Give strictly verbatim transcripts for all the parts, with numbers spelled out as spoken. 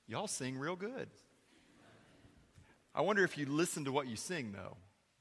Y'all sing real good. I wonder if you listen to what you sing, though.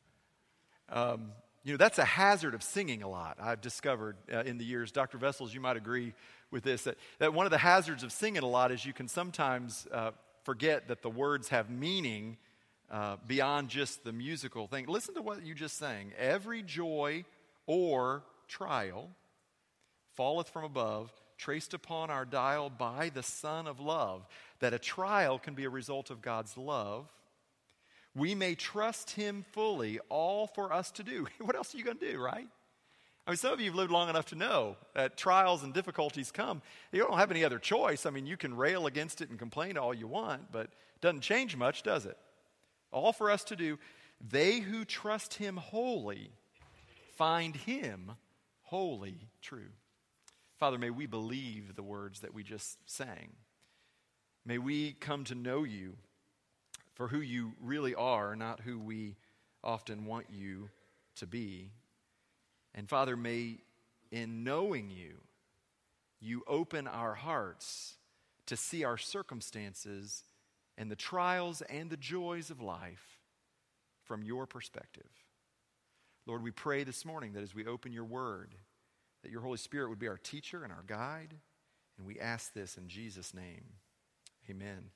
Um, you know, that's a hazard of singing a lot, I've discovered uh, in the years. Doctor Vessels, you might agree with this, that, that one of the hazards of singing a lot is you can sometimes uh, forget that the words have meaning uh, beyond just the musical thing. Listen to what you just sang. Every joy or trial falleth from above, traced upon our dial by the Son of Love. That a trial can be a result of God's love. We may trust him fully, all for us to do. What else are you going to do, right? I mean, some of you have lived long enough to know that trials and difficulties come. You don't have any other choice. I mean, you can rail against it and complain all you want, but it doesn't change much, does it? All for us to do. They who trust him wholly find him wholly true. Father, may we believe the words that we just sang. May we come to know you for who you really are, not who we often want you to be. And Father, may in knowing you, you open our hearts to see our circumstances and the trials and the joys of life from your perspective. Lord, we pray this morning that as we open your word, that your Holy Spirit would be our teacher and our guide. And we ask this in Jesus' name. Amen.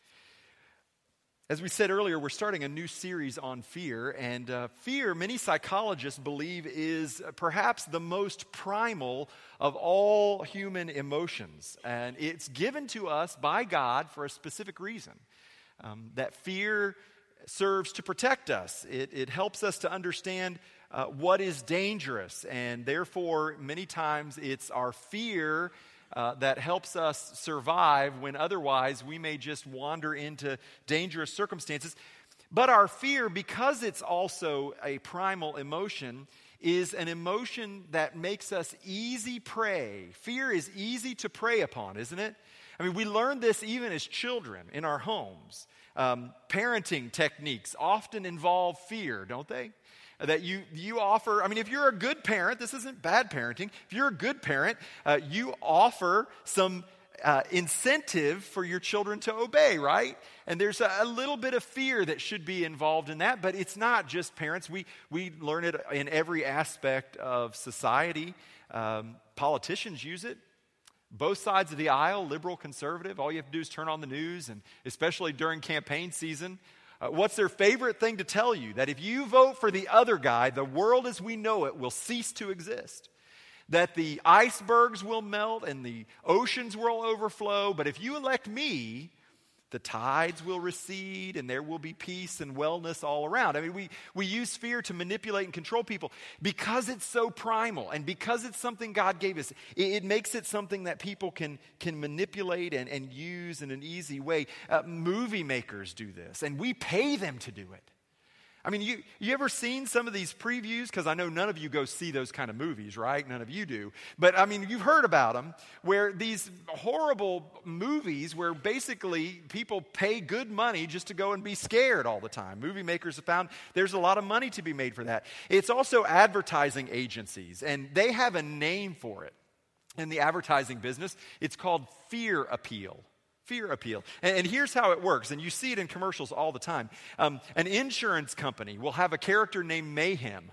As we said earlier, we're starting a new series on fear, and uh, fear, many psychologists believe, is perhaps the most primal of all human emotions, and it's given to us by God for a specific reason. Um, that fear serves to protect us. It, it helps us to understand uh, what is dangerous, and therefore, many times it's our fear Uh, that helps us survive when otherwise we may just wander into dangerous circumstances. But our fear, because it's also a primal emotion, is an emotion that makes us easy prey. Fear is easy to prey upon, isn't it? I mean, we learn this even as children in our homes. Um, parenting techniques often involve fear, don't they? That you you offer, I mean, if you're a good parent, this isn't bad parenting. If you're a good parent, uh, you offer some uh, incentive for your children to obey, right? And there's a, a little bit of fear that should be involved in that, but it's not just parents. We, we learn it in every aspect of society. Um, politicians use it. Both sides of the aisle, liberal, conservative, all you have to do is turn on the news, and especially during campaign season, Uh, what's their favorite thing to tell you? That if you vote for the other guy, the world as we know it will cease to exist. That the icebergs will melt and the oceans will overflow. But if you elect me, the tides will recede and there will be peace and wellness all around. I mean, we, we use fear to manipulate and control people because it's so primal and because it's something God gave us. It, it makes it something that people can, can manipulate and, and use in an easy way. Uh, movie makers do this, and we pay them to do it. I mean, you, you ever seen some of these previews? Because I know none of you go see those kind of movies, right? None of you do. But, I mean, you've heard about them, where these horrible movies where basically people pay good money just to go and be scared all the time. Movie makers have found there's a lot of money to be made for that. It's also advertising agencies, and they have a name for it in the advertising business. It's called fear appeal. Fear appeal. And, and here's how it works, and you see it in commercials all the time. Um, an insurance company will have a character named Mayhem,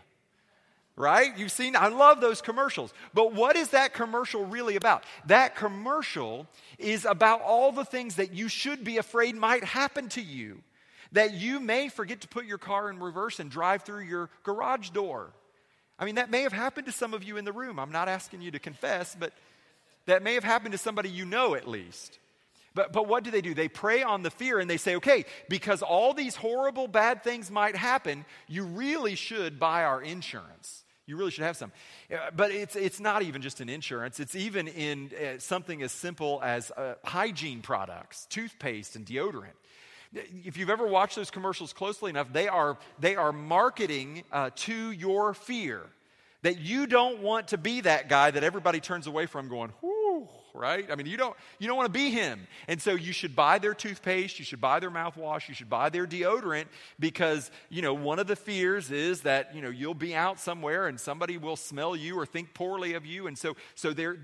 right? You've seen, I love those commercials. But what is that commercial really about? That commercial is about all the things that you should be afraid might happen to you. That you may forget to put your car in reverse and drive through your garage door. I mean, that may have happened to some of you in the room. I'm not asking you to confess, but that may have happened to somebody you know at least. But but what do they do? They prey on the fear and they say, okay, because all these horrible bad things might happen, you really should buy our insurance. You really should have some. Uh, but it's it's not even just in insurance. It's even in uh, something as simple as uh, hygiene products, toothpaste and deodorant. If you've ever watched those commercials closely enough, they are, they are marketing uh, to your fear. That you don't want to be that guy that everybody turns away from going, whoo, right? I mean, you don't you don't want to be him. And so you should buy their toothpaste, you should buy their mouthwash, you should buy their deodorant because, you know, one of the fears is that, you know, you'll be out somewhere and somebody will smell you or think poorly of you. And so so they're they're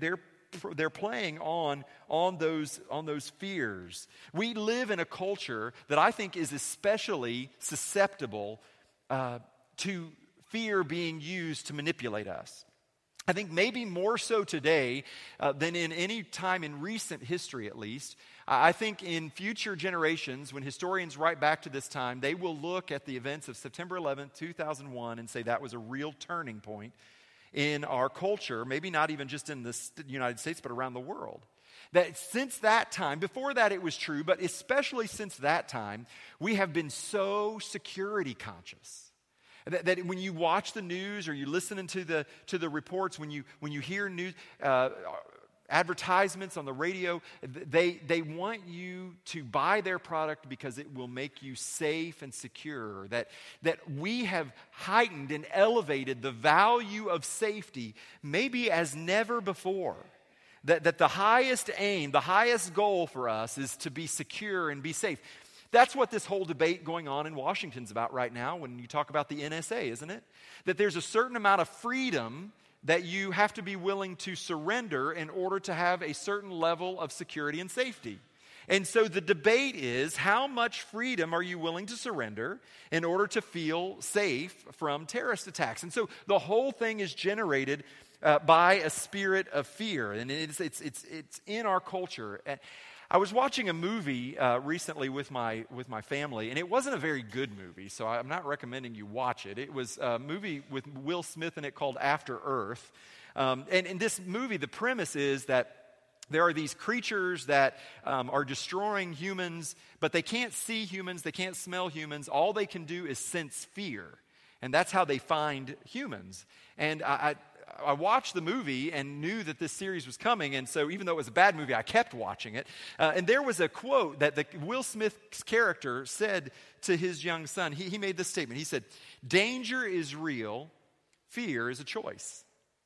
they're playing on, on, those, on those fears. We live in a culture that I think is especially susceptible uh, to fear being used to manipulate us. I think maybe more so today uh, than in any time in recent history, at least. I think in future generations, when historians write back to this time, they will look at the events of September eleventh, two thousand one, and say that was a real turning point in our culture, maybe not even just in the United States, but around the world. That since that time, before that it was true, but especially since that time, we have been so security conscious. That, that when you watch the news or you listen to the to the reports, when you when you hear news uh, advertisements on the radio, they they want you to buy their product because it will make you safe and secure. That that we have heightened and elevated the value of safety maybe as never before. That that the highest aim, the highest goal for us is to be secure and be safe. That's what this whole debate going on in Washington's about right now when you talk about the N S A, isn't it? That there's a certain amount of freedom that you have to be willing to surrender in order to have a certain level of security and safety. And so the debate is, how much freedom are you willing to surrender in order to feel safe from terrorist attacks? And so the whole thing is generated uh, by a spirit of fear, and it's, it's, it's, it's in our culture. I was watching a movie uh, recently with my with my family, and it wasn't a very good movie, so I'm not recommending you watch it. It was a movie with Will Smith in it called After Earth. Um, and in this movie, the premise is that there are these creatures that um, are destroying humans, but they can't see humans, they can't smell humans. All they can do is sense fear, and that's how they find humans. And I... I I watched the movie and knew that this series was coming, and so even though it was a bad movie, I kept watching it. Uh, and there was a quote that the, Will Smith's character said to his young son. He, he made this statement. He said, "Danger is real, fear is a choice."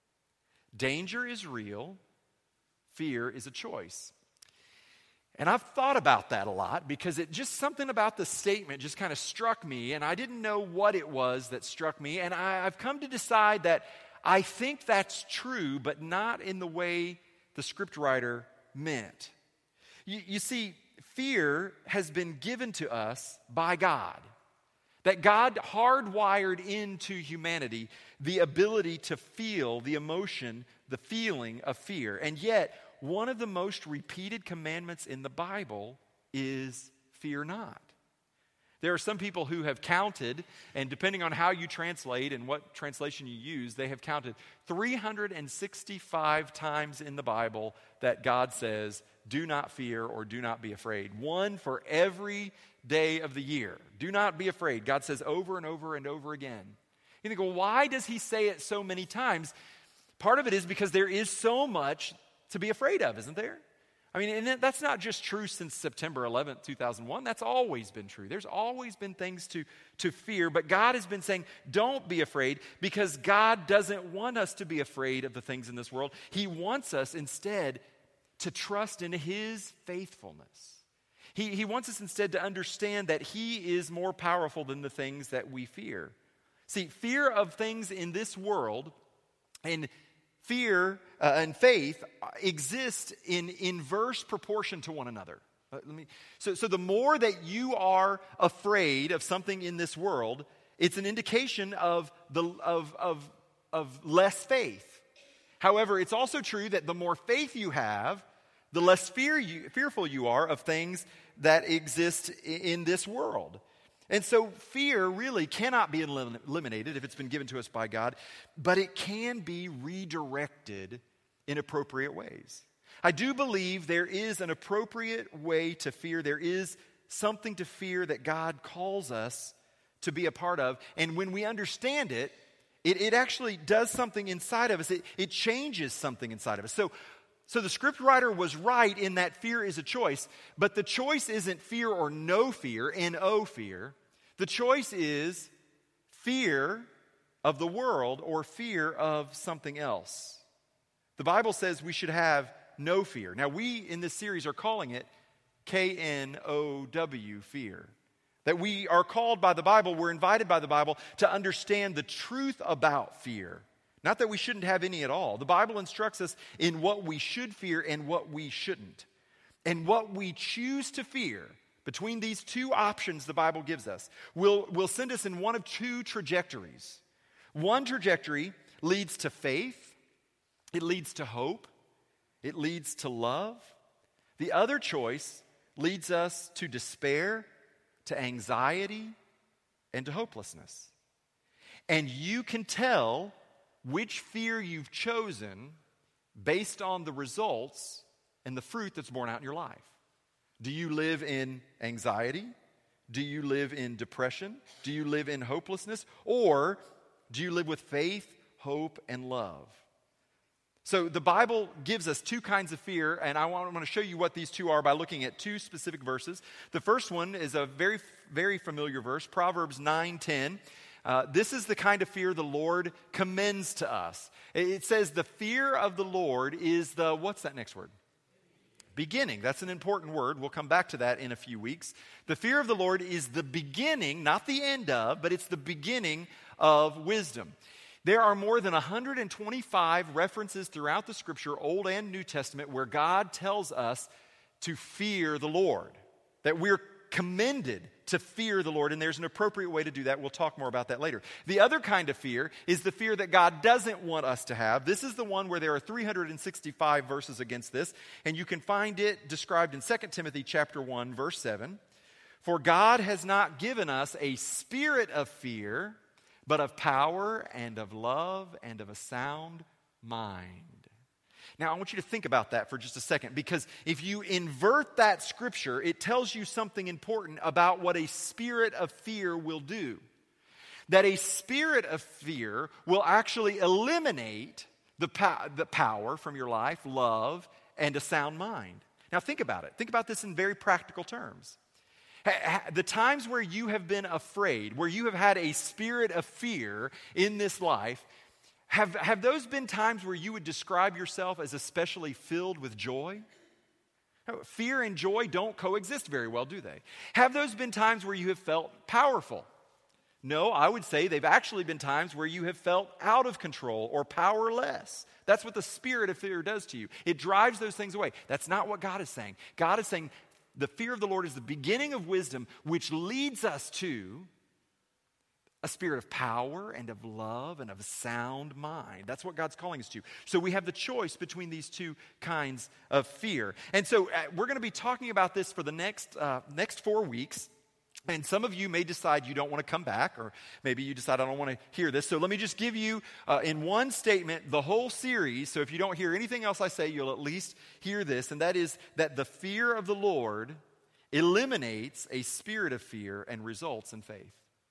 Danger is real, fear is a choice. And I've thought about that a lot because it just something about the statement just kind of struck me, and I didn't know what it was that struck me, and I, I've come to decide that I think that's true, but not in the way the scriptwriter meant. You, you see, fear has been given to us by God. That God hardwired into humanity the ability to feel the emotion, the feeling of fear. And yet, one of the most repeated commandments in the Bible is fear not. There are some people who have counted, and depending on how you translate and what translation you use, they have counted three hundred sixty-five times in the Bible that God says, do not fear or do not be afraid. One for every day of the year. Do not be afraid. God says over and over and over again. You think, well, why does he say it so many times? Part of it is because there is so much to be afraid of, isn't there? I mean, and that's not just true since September eleventh, two thousand one. That's always been true. There's always been things to, to fear, but God has been saying, don't be afraid, because God doesn't want us to be afraid of the things in this world. He wants us instead to trust in his faithfulness. He, he wants us instead to understand that he is more powerful than the things that we fear. See, fear of things in this world and fear uh, and faith exist in inverse proportion to one another. Uh, let me, so, so the more that you are afraid of something in this world, it's an indication of, the, of, of, of less faith. However, it's also true that the more faith you have, the less fear you, fearful you are of things that exist in this world. And so fear really cannot be elim- eliminated if it's been given to us by God, but it can be redirected in appropriate ways. I do believe there is an appropriate way to fear. There is something to fear that God calls us to be a part of. And when we understand it, it, it actually does something inside of us. It, it changes something inside of us. So So the scriptwriter was right in that fear is a choice, but the choice isn't fear or no fear, N O fear. The choice is fear of the world or fear of something else. The Bible says we should have no fear. Now we in this series are calling it K N O W, fear. That we are called by the Bible, we're invited by the Bible to understand the truth about fear. Not that we shouldn't have any at all. The Bible instructs us in what we should fear and what we shouldn't. And what we choose to fear, between these two options the Bible gives us, will, will send us in one of two trajectories. One trajectory leads to faith. It leads to hope. It leads to love. The other choice leads us to despair, to anxiety, and to hopelessness. And you can tell which fear you've chosen based on the results and the fruit that's borne out in your life. Do you live in anxiety? Do you live in depression? Do you live in hopelessness? Or do you live with faith, hope, and love? So the Bible gives us two kinds of fear, and I want, I want to show you what these two are by looking at two specific verses. The first one is a very, very familiar verse, Proverbs nine ten. Uh, this is the kind of fear the Lord commends to us. It says the fear of the Lord is the, what's that next word? Beginning. That's an important word. We'll come back to that in a few weeks. The fear of the Lord is the beginning, not the end of, but it's the beginning of wisdom. There are more than one hundred twenty-five references throughout the Scripture, Old and New Testament, where God tells us to fear the Lord, that we're commended to fear the Lord, and there's an appropriate way to do that. We'll talk more about that later. The other kind of fear is the fear that God doesn't want us to have. This is the one where there are three hundred sixty-five verses against this, and you can find it described in Second Timothy chapter one, verse seven. For God has not given us a spirit of fear, but of power and of love and of a sound mind. Now, I want you to think about that for just a second, because if you invert that scripture, it tells you something important about what a spirit of fear will do. That a spirit of fear will actually eliminate the, po- the power from your life, love, and a sound mind. Now, think about it. Think about this in very practical terms. The times where you have been afraid, where you have had a spirit of fear in this life, Have, have those been times where you would describe yourself as especially filled with joy? Fear and joy don't coexist very well, do they? Have those been times where you have felt powerful? No, I would say they've actually been times where you have felt out of control or powerless. That's what the spirit of fear does to you. It drives those things away. That's not what God is saying. God is saying the fear of the Lord is the beginning of wisdom, which leads us to a spirit of power and of love and of a sound mind. That's what God's calling us to. So we have the choice between these two kinds of fear. And so uh, we're going to be talking about this for the next uh, next four weeks. And some of you may decide you don't want to come back, or maybe you decide I don't want to hear this. So let me just give you uh, in one statement the whole series. So if you don't hear anything else I say, you'll at least hear this. And that is that the fear of the Lord eliminates a spirit of fear and results in faith.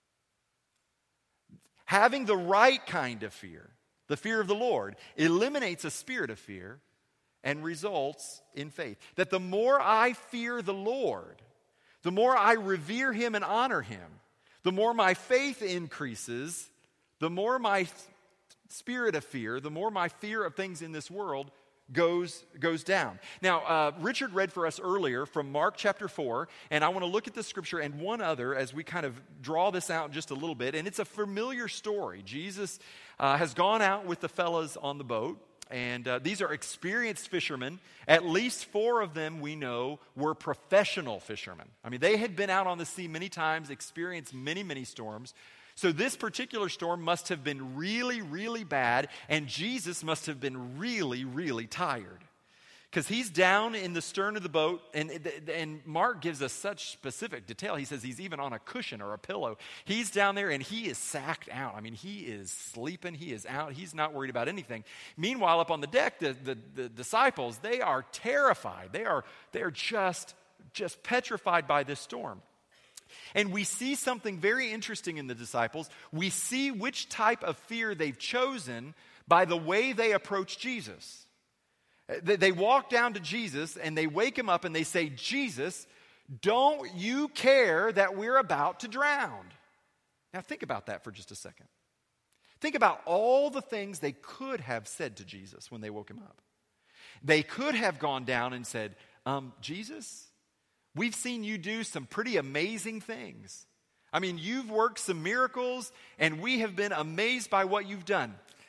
Having the right kind of fear, the fear of the Lord, eliminates a spirit of fear and results in faith. That the more I fear the Lord, the more I revere Him and honor Him, the more my faith increases, the more my spirit of fear, the more my fear of things in this world goes goes down. Now, uh, Richard read for us earlier from Mark chapter four, and I want to look at this scripture and one other as we kind of draw this out just a little bit. And it's a familiar story. Jesus uh, has gone out with the fellas on the boat, and uh, these are experienced fishermen. At least four of them we know were professional fishermen. I mean, they had been out on the sea many times, experienced many, many storms. So this particular storm must have been really, really bad, and Jesus must have been really, really tired. Because he's down in the stern of the boat, and, and Mark gives us such specific detail. He says he's even on a cushion or a pillow. He's down there, and he is sacked out. I mean, he is sleeping. He is out. He's not worried about anything. Meanwhile, up on the deck, the, the, the disciples, they are terrified. They are, they are just, just petrified by this storm. And we see something very interesting in the disciples. We see which type of fear they've chosen by the way they approach Jesus. They walk down to Jesus and they wake him up and they say, Jesus, don't you care that we're about to drown? Now think about that for just a second. Think about all the things they could have said to Jesus when they woke him up. They could have gone down and said, um, Jesus, we've seen you do some pretty amazing things. I mean, you've worked some miracles, and we have been amazed by what you've done.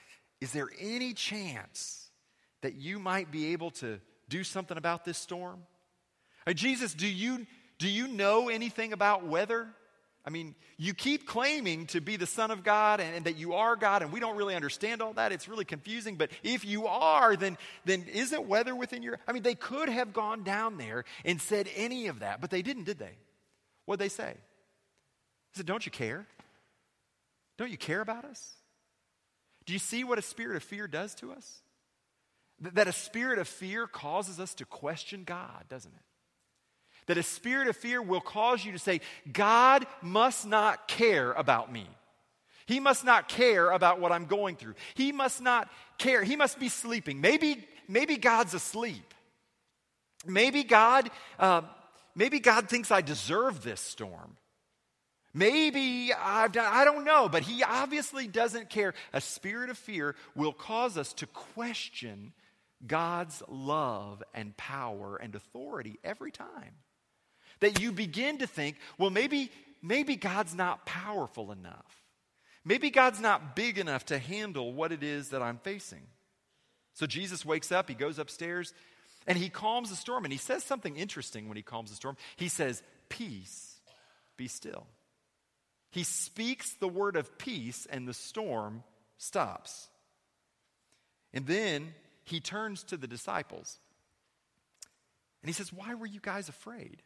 is there any chance that you might be able to do something about this storm? Uh, Jesus, do you, do you know anything about weather? I mean, you keep claiming to be the Son of God and, and that you are God, and we don't really understand all that. It's really confusing. But if you are, then, then isn't weather within your... I mean, they could have gone down there and said any of that, but they didn't, did they? What'd they say? They said, don't you care? Don't you care about us? Do you see what a spirit of fear does to us? Th- that a spirit of fear causes us to question God, doesn't it? That a spirit of fear will cause you to say, God must not care about me. He must not care about what I'm going through. He must not care. He must be sleeping. Maybe, maybe God's asleep. Maybe God, uh, maybe God thinks I deserve this storm. Maybe I've done, I don't know, but he obviously doesn't care. A spirit of fear will cause us to question God's love and power and authority every time. That you begin to think, well, maybe, maybe God's not powerful enough. Maybe God's not big enough to handle what it is that I'm facing. So Jesus wakes up, he goes upstairs, and he calms the storm. And he says something interesting when he calms the storm. He says, peace, be still. He speaks the word of peace, and the storm stops. And then he turns to the disciples, and he says, why were you guys afraid?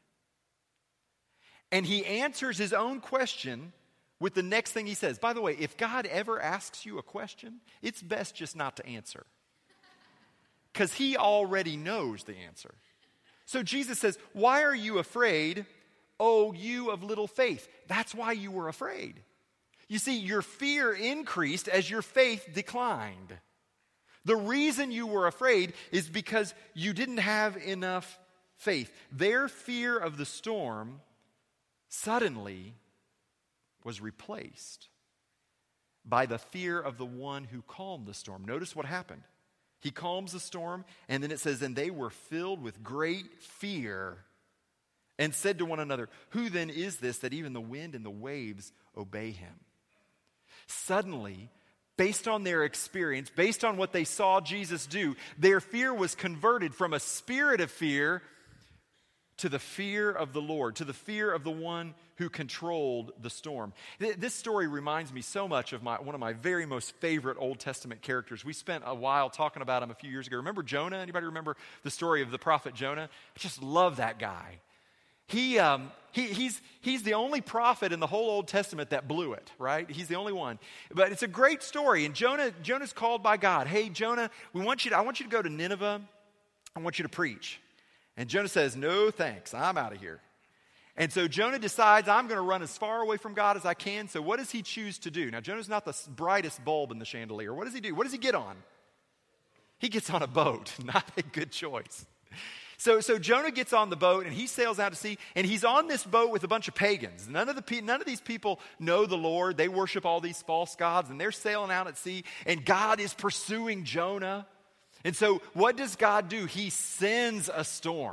And he answers his own question with the next thing he says. By the way, if God ever asks you a question, it's best just not to answer, because he already knows the answer. So Jesus says, why are you afraid, O you of little faith? That's why you were afraid. You see, your fear increased as your faith declined. The reason you were afraid is because you didn't have enough faith. Their fear of the storm suddenly was replaced by the fear of the one who calmed the storm. Notice what happened. He calms the storm, and then it says, and they were filled with great fear and said to one another, who then is this that even the wind and the waves obey him? Suddenly, based on their experience, based on what they saw Jesus do, their fear was converted from a spirit of fear to the fear of the Lord, to the fear of the one who controlled the storm. This story reminds me so much of my, one of my very most favorite Old Testament characters. We spent a while talking about him a few years ago. Remember Jonah? Anybody remember the story of the prophet Jonah? I just love that guy. He, um, he, he's, he's the only prophet in the whole Old Testament that blew it, right? He's the only one. But it's a great story. And Jonah, Jonah's called by God. Hey, Jonah, we want you to, I want you to go to Nineveh. I want you to preach. And Jonah says, no thanks, I'm out of here. And so Jonah decides, I'm going to run as far away from God as I can. So what does he choose to do? Now, Jonah's not the brightest bulb in the chandelier. What does he do? What does he get on? He gets on a boat. Not a good choice. So, so Jonah gets on the boat, and he sails out to sea, and he's on this boat with a bunch of pagans. None of, the, none of these people know the Lord. They worship all these false gods, and they're sailing out at sea, and God is pursuing Jonah. And so what does God do? He sends a storm.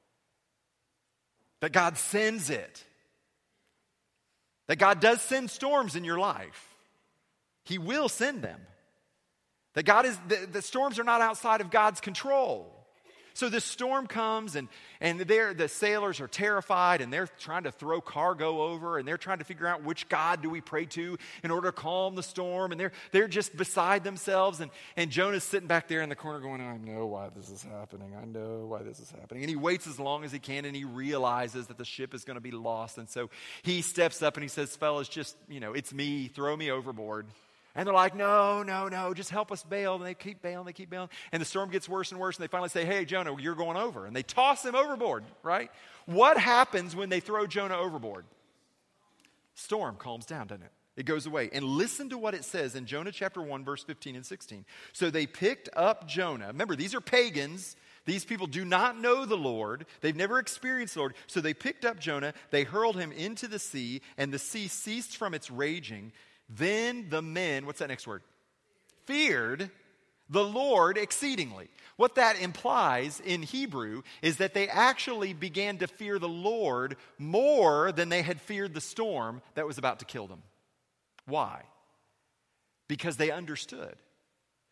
That God sends it. That God does send storms in your life. He will send them. That God is, the, the storms are not outside of God's control. So this storm comes, and, and the sailors are terrified, and they're trying to throw cargo over, and they're trying to figure out which God do we pray to in order to calm the storm, and they're, they're just beside themselves, and, and Jonah's sitting back there in the corner going, I know why this is happening, I know why this is happening. And he waits as long as he can, and he realizes that the ship is going to be lost, and so he steps up and he says, fellas, just, you know, it's me, throw me overboard. And they're like, no, no, no, just help us bail. And they keep bailing, they keep bailing. And the storm gets worse and worse. And they finally say, hey, Jonah, you're going over. And they toss him overboard, right? What happens when they throw Jonah overboard? Storm calms down, doesn't it? It goes away. And listen to what it says in Jonah chapter one, verse fifteen and sixteen. So they picked up Jonah. Remember, these are pagans. These people do not know the Lord. They've never experienced the Lord. So they picked up Jonah. They hurled him into the sea, and the sea ceased from its raging. Then the men, what's that next word? Feared the Lord exceedingly. What that implies in Hebrew is that they actually began to fear the Lord more than they had feared the storm that was about to kill them. Why? Because they understood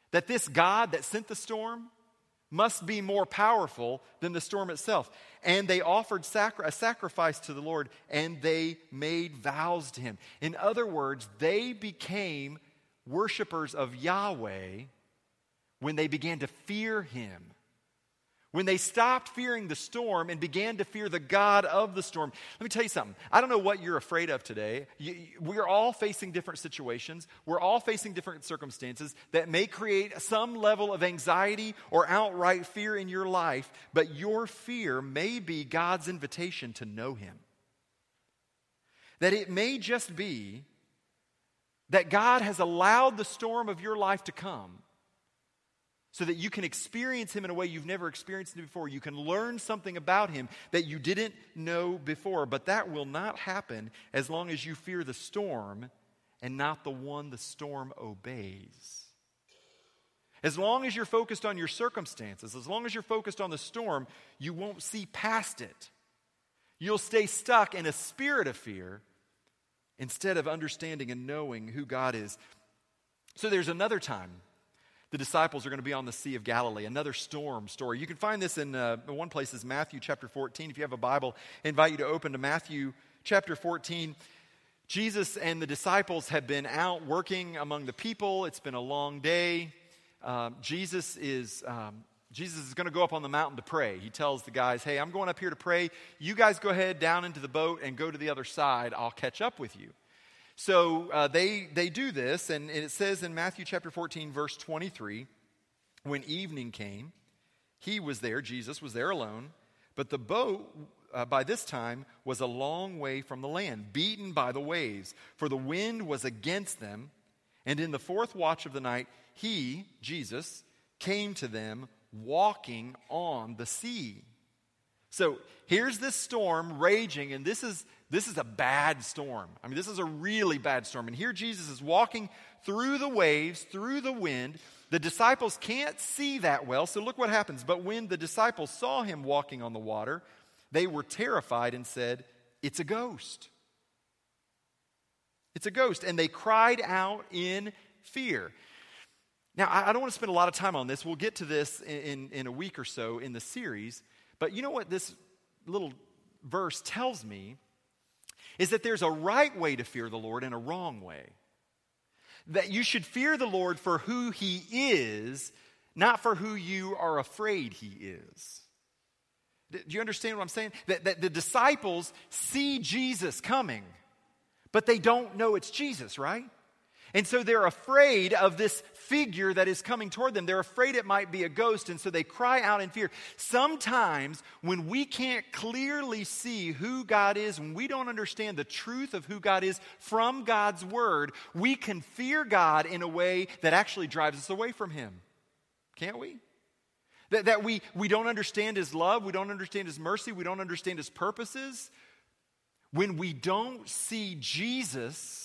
that this God that sent the storm must be more powerful than the storm itself. And they offered sacri- a sacrifice to the Lord, and they made vows to him. In other words, they became worshipers of Yahweh when they began to fear him. When they stopped fearing the storm and began to fear the God of the storm. Let me tell you something. I don't know what you're afraid of today. You, we're all facing different situations. We're all facing different circumstances that may create some level of anxiety or outright fear in your life. But your fear may be God's invitation to know him. That it may just be that God has allowed the storm of your life to come so that you can experience him in a way you've never experienced him before. You can learn something about him that you didn't know before. But that will not happen as long as you fear the storm and not the one the storm obeys. As long as you're focused on your circumstances, as long as you're focused on the storm, you won't see past it. You'll stay stuck in a spirit of fear instead of understanding and knowing who God is. So there's another time the disciples are going to be on the Sea of Galilee, another storm story. You can find this in uh, one place is Matthew chapter fourteen. If you have a Bible, I invite you to open to Matthew chapter fourteen. Jesus and the disciples have been out working among the people. It's been a long day. Um, Jesus is um, Jesus is going to go up on the mountain to pray. He tells the guys, hey, I'm going up here to pray. You guys go ahead down into the boat and go to the other side. I'll catch up with you. So uh, they they do this, and it says in Matthew chapter fourteen, verse twenty-three, when evening came, he was there, Jesus was there alone, but the boat uh, by this time was a long way from the land, beaten by the waves, for the wind was against them. And in the fourth watch of the night, he, Jesus, came to them walking on the sea. So here's this storm raging, and this is this is a bad storm. I mean, this is a really bad storm. And here Jesus is walking through the waves, through the wind. The disciples can't see that well, so look what happens. But when the disciples saw him walking on the water, they were terrified and said, "It's a ghost. It's a ghost." And they cried out in fear. Now, I don't want to spend a lot of time on this. We'll get to this in, in, in a week or so in the series. But you know what this little verse tells me is that there's a right way to fear the Lord and a wrong way. That you should fear the Lord for who he is, not for who you are afraid he is. Do you understand what I'm saying? That, that the disciples see Jesus coming, but they don't know it's Jesus, right? And so they're afraid of this figure that is coming toward them. They're afraid it might be a ghost, and so they cry out in fear. Sometimes when we can't clearly see who God is, when we don't understand the truth of who God is from God's word, we can fear God in a way that actually drives us away from him. Can't we? That, that we, we don't understand his love, we don't understand his mercy, we don't understand his purposes. When we don't see Jesus,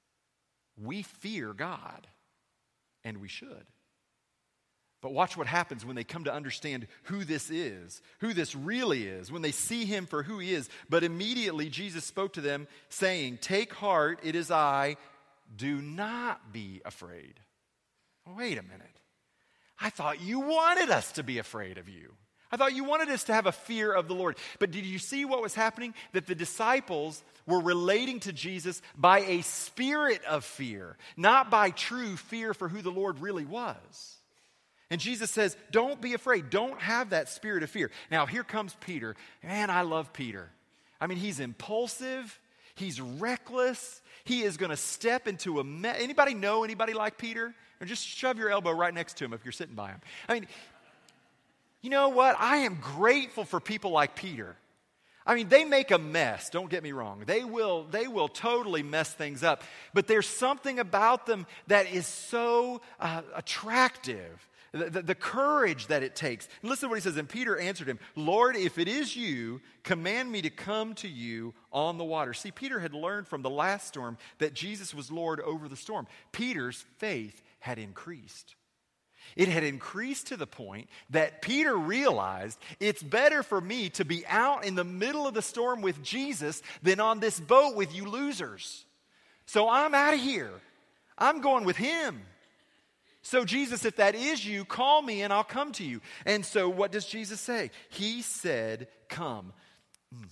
we fear God, and we should. But watch what happens when they come to understand who this is, who this really is, when they see him for who he is. But immediately Jesus spoke to them, saying, "Take heart, it is I, do not be afraid." Wait a minute. I thought you wanted us to be afraid of you. I thought you wanted us to have a fear of the Lord. But did you see what was happening? That the disciples were relating to Jesus by a spirit of fear, not by true fear for who the Lord really was. And Jesus says, don't be afraid. Don't have that spirit of fear. Now, here comes Peter. Man, I love Peter. I mean, he's impulsive. He's reckless. He is going to step into a mess. Anybody know anybody like Peter? Or just shove your elbow right next to him if you're sitting by him. I mean, you know what? I am grateful for people like Peter. I mean, they make a mess, don't get me wrong. They will, they will totally mess things up. But there's something about them that is so uh, attractive. The, the, the courage that it takes. And listen to what he says. And Peter answered him, "Lord, if it is you, command me to come to you on the water." See, Peter had learned from the last storm that Jesus was Lord over the storm. Peter's faith had increased. It had increased to the point that Peter realized it's better for me to be out in the middle of the storm with Jesus than on this boat with you losers. So I'm out of here. I'm going with him. So Jesus, if that is you, call me and I'll come to you. And so what does Jesus say? He said, come. Mm.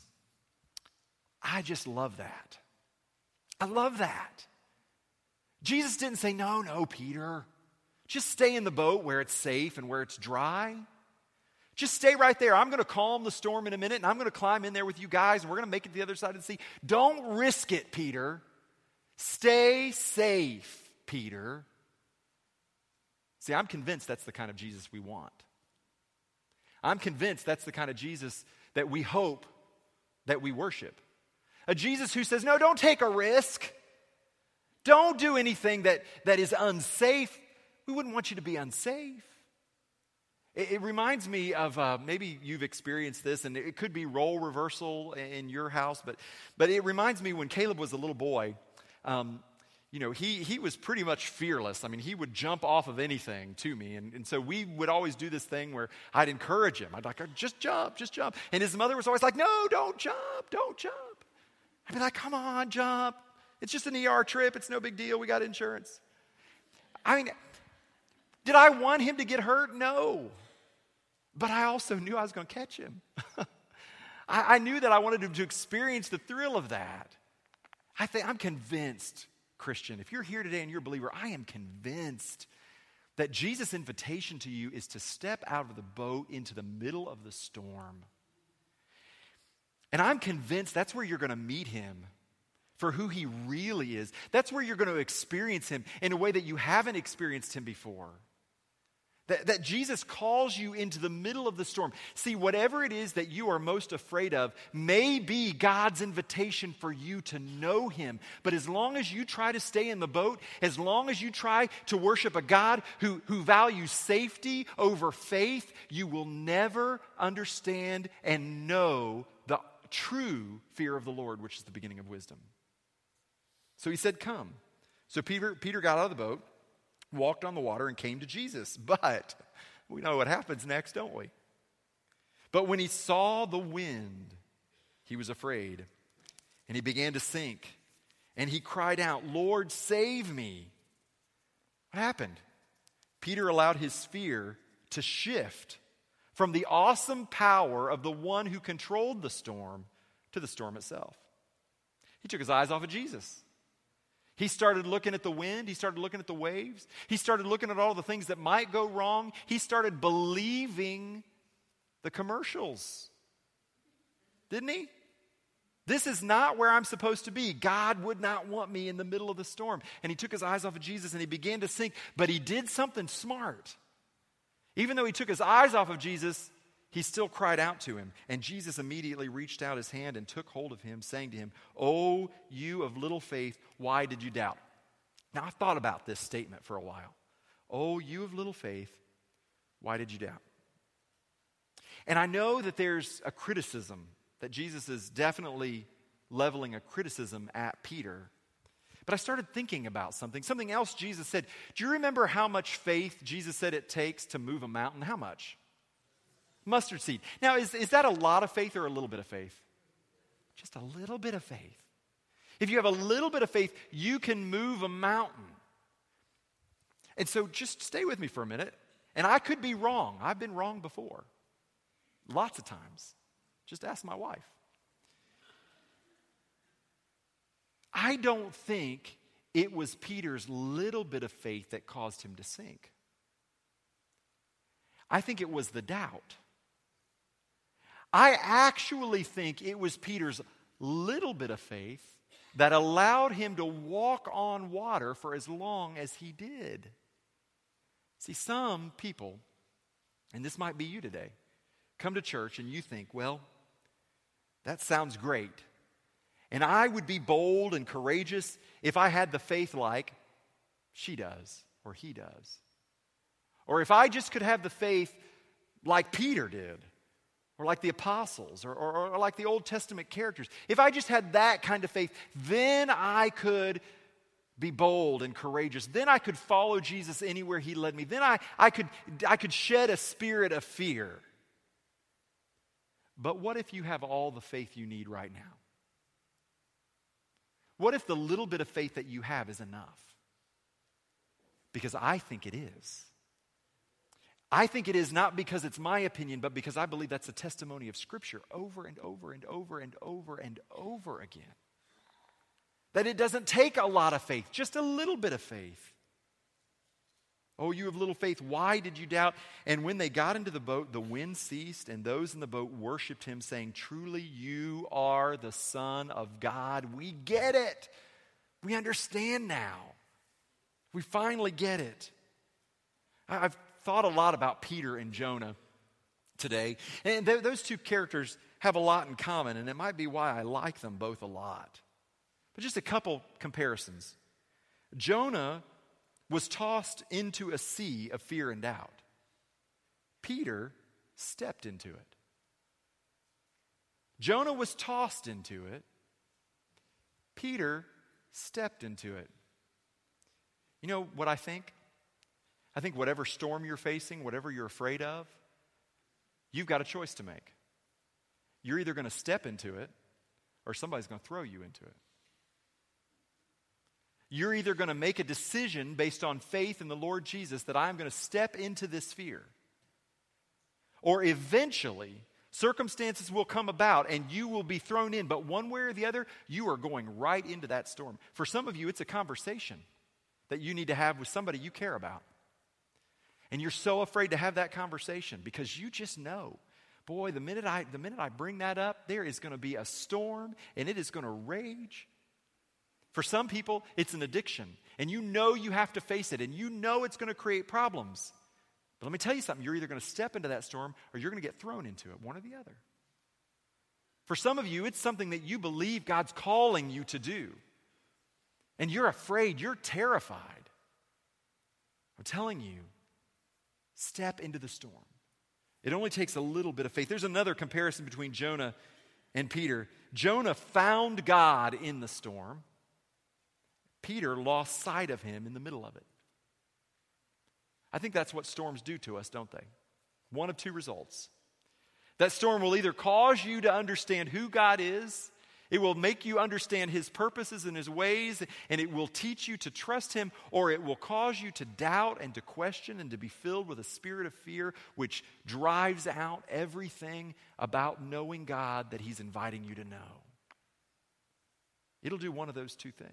I just love that. I love that. Jesus didn't say, no, no, Peter. Just stay in the boat where it's safe and where it's dry. Just stay right there. I'm going to calm the storm in a minute, and I'm going to climb in there with you guys, and we're going to make it to the other side of the sea. Don't risk it, Peter. Stay safe, Peter. See, I'm convinced that's the kind of Jesus we want. I'm convinced that's the kind of Jesus that we hope that we worship. A Jesus who says, no, don't take a risk. Don't do anything that, that is unsafe. We wouldn't want you to be unsafe. It, it reminds me of, uh, maybe you've experienced this, and it could be role reversal in your house, but, but it reminds me when Caleb was a little boy, um, you know, he he was pretty much fearless. I mean, he would jump off of anything to me. And, and so we would always do this thing where I'd encourage him. I'd like, just jump, just jump. And his mother was always like, no, don't jump, don't jump. I'd be like, come on, jump. It's just an E R trip. It's no big deal. We got insurance. I mean, did I want him to get hurt? No. But I also knew I was going to catch him. I, I knew that I wanted him to experience the thrill of that. I think I'm convinced, Christian, if you're here today and you're a believer, I am convinced that Jesus' invitation to you is to step out of the boat into the middle of the storm. And I'm convinced that's where you're going to meet him for who he really is. That's where you're going to experience him in a way that you haven't experienced him before. That, that Jesus calls you into the middle of the storm. See, whatever it is that you are most afraid of may be God's invitation for you to know him. But as long as you try to stay in the boat, as long as you try to worship a God who, who values safety over faith, you will never understand and know the true fear of the Lord, which is the beginning of wisdom. So he said, come. So Peter, Peter got out of the boat, walked on the water, and came to Jesus. But we know what happens next, don't we? But when he saw the wind, he was afraid, and he began to sink. And he cried out, Lord, save me. What happened? Peter allowed his fear to shift from the awesome power of the one who controlled the storm to the storm itself. He took his eyes off of Jesus. He started looking at the wind. He started looking at the waves. He started looking at all the things that might go wrong. He started believing the commercials. Didn't he? This is not where I'm supposed to be. God would not want me in the middle of the storm. And he took his eyes off of Jesus and he began to sink. But he did something smart. Even though he took his eyes off of Jesus, he still cried out to him. And Jesus immediately reached out his hand and took hold of him, saying to him, "Oh, you of little faith, why did you doubt?" Now, I've thought about this statement for a while. "Oh, you of little faith, why did you doubt?" And I know that there's a criticism, that Jesus is definitely leveling a criticism at Peter. But I started thinking about something, something else Jesus said. Do you remember how much faith Jesus said it takes to move a mountain? How much? Mustard seed. Now, is, is that a lot of faith or a little bit of faith? Just a little bit of faith. If you have a little bit of faith, you can move a mountain. And so just stay with me for a minute. And I could be wrong. I've been wrong before. Lots of times. Just ask my wife. I don't think it was Peter's little bit of faith that caused him to sink. I think it was the doubt. I actually think it was Peter's little bit of faith that allowed him to walk on water for as long as he did. See, some people, and this might be you today, come to church and you think, well, that sounds great. And I would be bold and courageous if I had the faith like she does or he does. Or if I just could have the faith like Peter did, or like the apostles, or, or, or like the Old Testament characters. If I just had that kind of faith, then I could be bold and courageous. Then I could follow Jesus anywhere he led me. Then I, I, could, I could shed a spirit of fear. But what if you have all the faith you need right now? What if the little bit of faith that you have is enough? Because I think it is. I think it is not because it's my opinion, but because I believe that's a testimony of Scripture over and over and over and over and over again. That it doesn't take a lot of faith, just a little bit of faith. Oh, you have little faith, why did you doubt? And when they got into the boat, the wind ceased, and those in the boat worshiped him, saying, truly you are the Son of God. We get it. We understand now. We finally get it. I've thought a lot about Peter and Jonah today. And th- those two characters have a lot in common, and it might be why I like them both a lot. But just a couple comparisons. Jonah was tossed into a sea of fear and doubt. Peter stepped into it. Jonah was tossed into it. Peter stepped into it. You know what I think? I think whatever storm you're facing, whatever you're afraid of, you've got a choice to make. You're either going to step into it or somebody's going to throw you into it. You're either going to make a decision based on faith in the Lord Jesus that I'm going to step into this fear, or eventually circumstances will come about and you will be thrown in, but one way or the other, you are going right into that storm. For some of you, it's a conversation that you need to have with somebody you care about. And you're so afraid to have that conversation because you just know, boy, the minute I the minute I bring that up, there is going to be a storm and it is going to rage. For some people, it's an addiction, and you know you have to face it, and you know it's going to create problems. But let me tell you something, you're either going to step into that storm or you're going to get thrown into it, one or the other. For some of you, it's something that you believe God's calling you to do, and you're afraid, you're terrified. I'm telling you, step into the storm. It only takes a little bit of faith. There's another comparison between Jonah and Peter. Jonah found God in the storm. Peter lost sight of him in the middle of it. I think that's what storms do to us, don't they? One of two results. That storm will either cause you to understand who God is, it will make you understand his purposes and his ways, and it will teach you to trust him, or it will cause you to doubt and to question and to be filled with a spirit of fear, which drives out everything about knowing God that he's inviting you to know. It'll do one of those two things.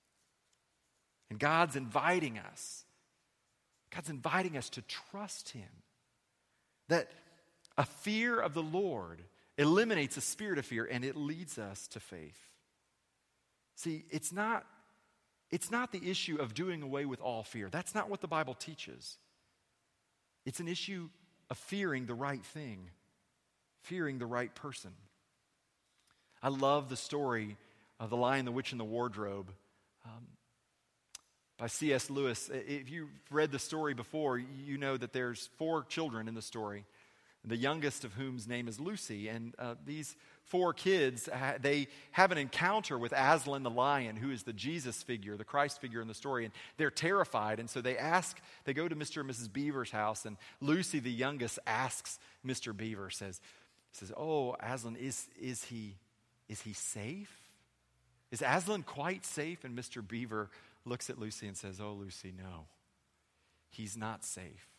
And God's inviting us. God's inviting us to trust him. That a fear of the Lord eliminates a spirit of fear and it leads us to faith. See, it's not, it's not the issue of doing away with all fear. That's not what the Bible teaches. It's an issue of fearing the right thing, fearing the right person. I love the story of The Lion, the Witch, and the Wardrobe. Um, by C S Lewis. If you've read the story before, you know that there's four children in the story, the youngest of whom's name is Lucy. And uh, these four kids, uh, they have an encounter with Aslan the lion, who is the Jesus figure, the Christ figure in the story, and they're terrified. And so they ask, they go to Mister and Missus Beaver's house, and Lucy, the youngest, asks Mister Beaver, says, says, "Oh, Aslan, is, is, he, is he safe? Is Aslan quite safe?" And Mister Beaver looks at Lucy and says, "Oh, Lucy, no. He's not safe.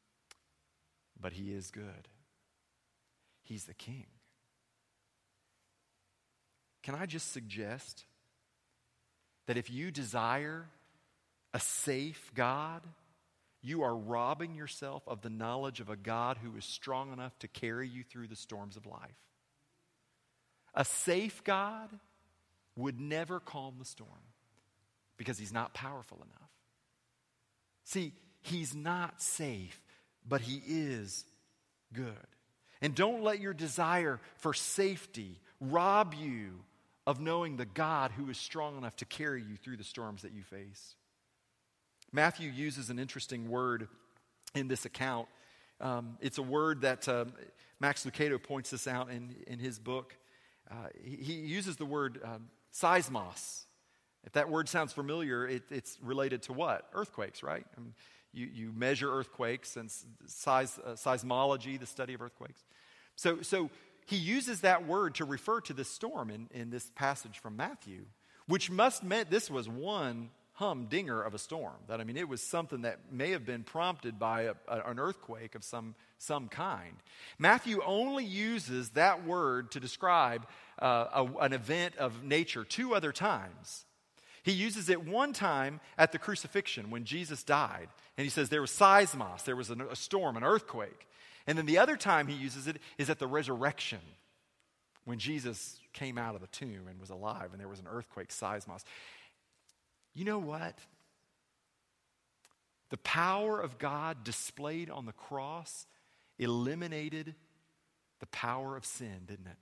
But he is good. He's the king." Can I just suggest that if you desire a safe God, you are robbing yourself of the knowledge of a God who is strong enough to carry you through the storms of life. A safe God would never calm the storm, because he's not powerful enough. See, he's not safe, but he is good. And don't let your desire for safety rob you of knowing the God who is strong enough to carry you through the storms that you face. Matthew uses an interesting word in this account. Um, it's a word that uh, Max Lucado points this out in, in his book. Uh, he, he uses the word um, seismos. If that word sounds familiar, it, it's related to what? Earthquakes, right? I mean, you, you measure earthquakes and seis, uh, seismology, the study of earthquakes. So, so he uses that word to refer to this storm in, in this passage from Matthew, which must meant this was one humdinger of a storm. That, I mean, it was something that may have been prompted by a, a, an earthquake of some, some kind. Matthew only uses that word to describe uh, a, an event of nature two other times. He uses it one time at the crucifixion when Jesus died. And he says there was seismos, there was a, a storm, an earthquake. And then the other time he uses it is at the resurrection when Jesus came out of the tomb and was alive and there was an earthquake, seismos. You know what? The power of God displayed on the cross eliminated the power of sin, didn't it?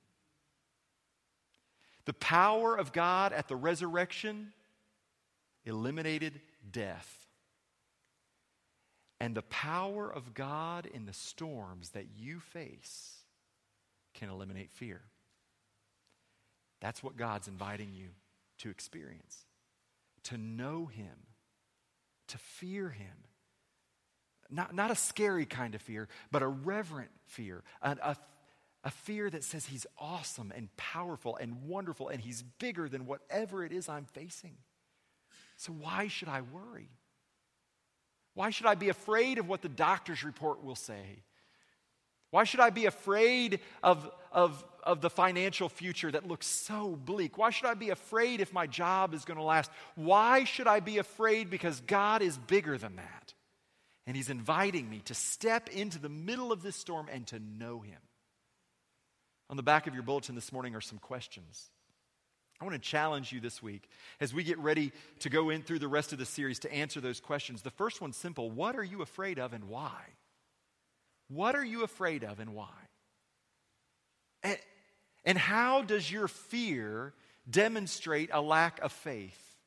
The power of God at the resurrection eliminated death. And the power of God in the storms that you face can eliminate fear. That's what God's inviting you to experience. To know Him, to fear Him. Not, not a scary kind of fear, but a reverent fear. A, a, a fear that says He's awesome and powerful and wonderful and He's bigger than whatever it is I'm facing. So why should I worry? Why should I be afraid of what the doctor's report will say? Why should I be afraid of, of, of the financial future that looks so bleak? Why should I be afraid if my job is going to last? Why should I be afraid? Because God is bigger than that. And He's inviting me to step into the middle of this storm and to know Him. On the back of your bulletin this morning are some questions. I want to challenge you this week as we get ready to go in through the rest of the series to answer those questions. The first one's simple. What are you afraid of and why? What are you afraid of and why? And, and how does your fear demonstrate a lack of faith?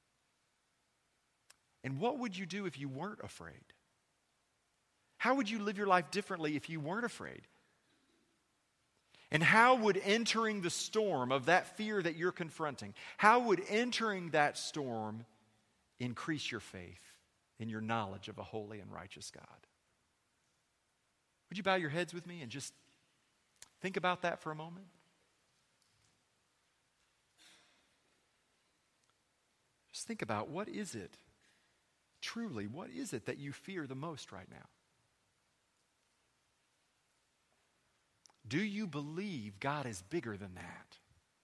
And what would you do if you weren't afraid? How would you live your life differently if you weren't afraid? And how would entering the storm of that fear that you're confronting, how would entering that storm increase your faith in your knowledge of a holy and righteous God? Would you bow your heads with me and just think about that for a moment? Just think about, what is it, truly, what is it that you fear the most right now? Do you believe God is bigger than that?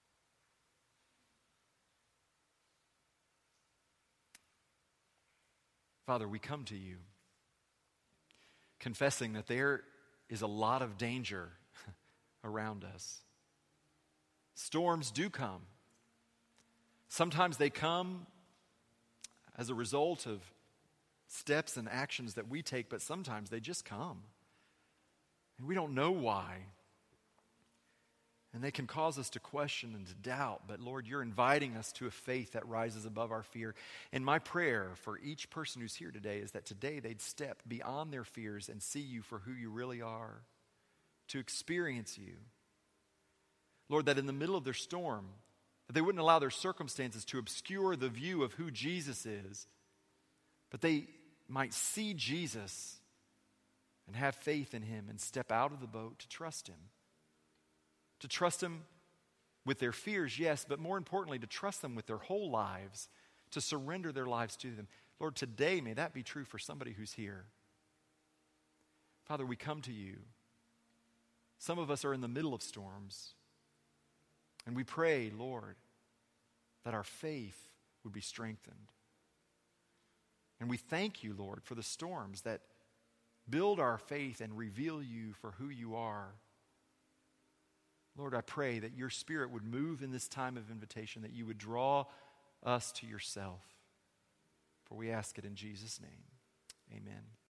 Father, we come to you confessing that there is a lot of danger around us. Storms do come. Sometimes they come as a result of steps and actions that we take, but sometimes they just come. And we don't know why. And they can cause us to question and to doubt. But Lord, you're inviting us to a faith that rises above our fear. And my prayer for each person who's here today is that today they'd step beyond their fears and see you for who you really are, to experience you. Lord, that in the middle of their storm, that they wouldn't allow their circumstances to obscure the view of who Jesus is, but they might see Jesus and have faith in Him and step out of the boat to trust Him. To trust Him with their fears, yes, but more importantly, to trust them with their whole lives, to surrender their lives to them. Lord, today may that be true for somebody who's here. Father, we come to you. Some of us are in the middle of storms, and we pray, Lord, that our faith would be strengthened. And we thank you, Lord, for the storms that build our faith and reveal you for who you are. Lord, I pray that your Spirit would move in this time of invitation, that you would draw us to yourself. For we ask it in Jesus' name. Amen.